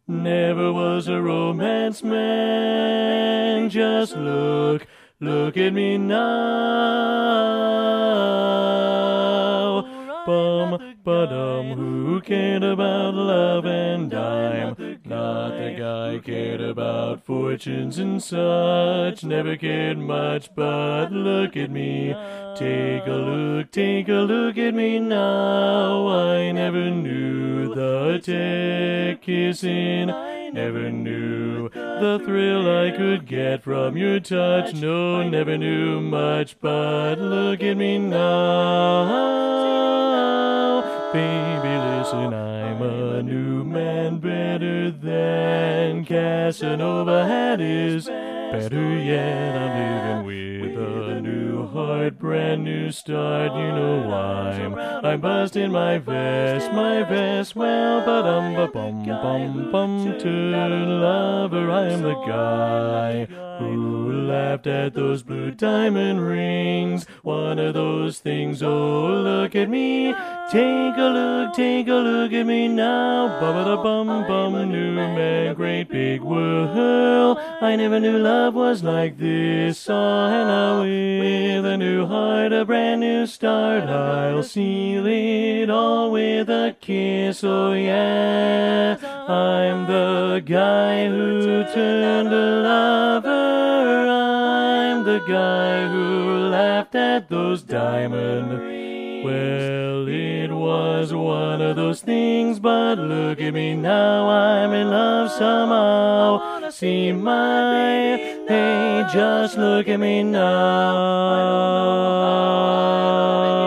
Never was a romance man. Just look at me now. Bum, ba-dum, who cared about love and dime? Not the guy cared about fortunes and such. Never cared much, but look at me. Take a look at me now. I never knew the tech kissing. Never knew the thrill I could get from your touch. No, never knew much, but look at me now. Baby, listen, I'm a new man, better than Casanova had his. Better yet, I'm living with a new heart, brand new start. You know I'm busting my vest, well, but bum to lover. I am the guy who laughed at those blue diamond rings. One of those things, oh, look at me. Take a look at me now. Bum, new man, great big whirl. I never knew love was like this. Oh, and now with a new heart, a brand new start, I'll seal it all with a kiss. Oh yeah, I'm the guy who turned a lover. I'm the guy who laughed at those diamond rings. Well, it was one of those things, but look at me now, I'm in love somehow. See my, hey, just look at me now.